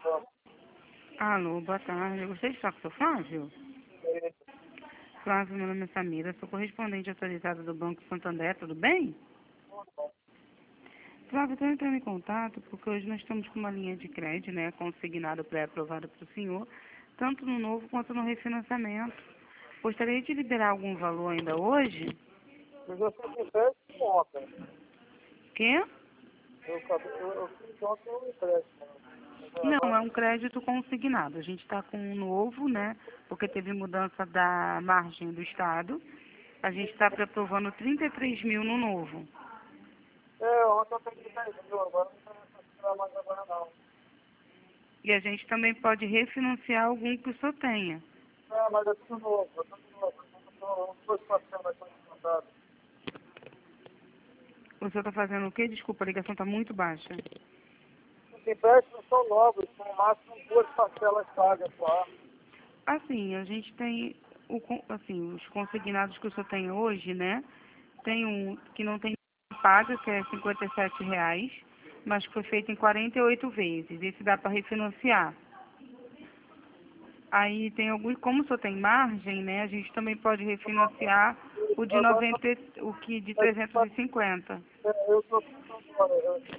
Alô, boa tarde. Eu gostaria de falar com o seu Flávio. Flávio, meu nome é Samira, sou correspondente autorizada do Banco Santander, tudo bem? Flávio, estou entrando em contato porque hoje nós estamos com uma linha de crédito, né, consignada pré-aprovada para o senhor, tanto no novo quanto no refinanciamento. Gostaria de liberar algum valor ainda hoje? Mas eu fiz empréstimo ontem. Quê? Eu fiz ontem um empréstimo. Não, é um crédito consignado. A gente está com um novo, né, porque teve mudança da margem do Estado. A gente está pré-aprovando 33 mil no novo. Ontem eu peguei 10 mil, agora não tem tirar mais agora não. E a gente também pode refinanciar algum que o senhor tenha. Mas é tudo novo, é tudo novo. Os dois parceiros estão descontados. O senhor está fazendo o quê? Desculpa, a ligação está muito baixa. Os empréstimos são novos, com no máximo 2 parcelas pagas só. Assim, a gente tem assim, os consignados que o senhor tem hoje, né? Tem um que não tem paga, que é R$ 57, mas que foi feito em 48 vezes. Esse dá para refinanciar. Aí tem alguns, como o senhor tem margem, né? A gente também pode refinanciar o de Agora, 90, o que de 350. eu estou pensando agora, eu tenho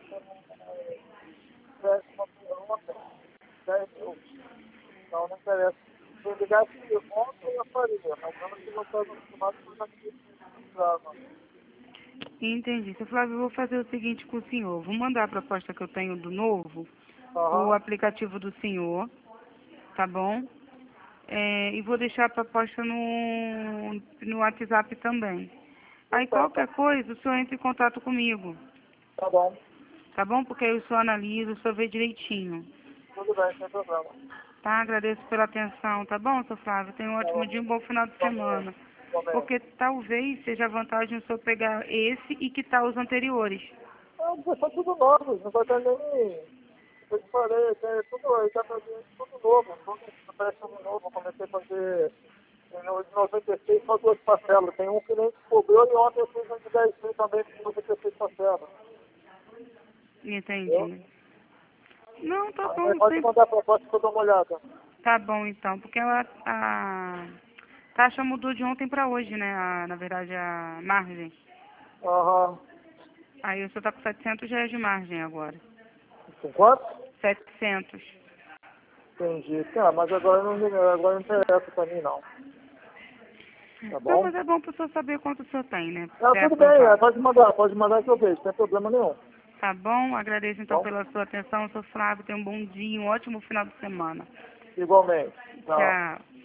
um empréstimo ontem, 10 mil. Então não interessa. Se eu ligasse ontem, eu faria, mas não se você não acostumado, eu já queria que Entendi. Seu Flávio, eu vou fazer o seguinte com o senhor. Vou mandar a proposta que eu tenho do novo, o Aham. aplicativo do senhor, tá bom? E vou deixar a proposta no WhatsApp também. Aí Então, qualquer coisa, o senhor entra em contato comigo, tá bom. tá bom? Porque aí o senhor analisa, o senhor vê direitinho. Tudo bem, sem problema. Tá? Agradeço pela atenção, tá bom, seu Flávio? Tenha um Tá ótimo bom. dia, um bom final de semana. Igualmente. Porque talvez seja a vantagem o senhor pegar esse e quitar os anteriores. Porque são tudo novos, não vai ter nem. Eu te falei, é tudo, aí tá fazendo tudo novo, tudo empréstimo novo. Eu comecei a fazer em 96 só 2 parcelas. Tem um cliente que cobrou e ontem eu fiz um de 10 mil também com 96 parcelas. Entendeu? Entendi. Não, tá Aí bom, pode sem... mandar a proposta que eu dou uma olhada. Tá bom então, porque a taxa mudou de ontem para hoje, né? Na verdade, a margem. Aham. Aí o senhor tá com R$ 700 de margem agora. Com quanto? 700. Entendi. Tá, mas agora agora não interessa pra mim não. Tá Não, bom? mas é bom para o senhor saber quanto o senhor tem, né? Tudo bem, Pré-aprovado. pode mandar que eu vejo, não tem problema nenhum. Tá bom? Agradeço Tá então bom? pela sua atenção, seu Flávio. Tenha um bom dia, um ótimo final de semana. Igualmente. Tchau. Tchau.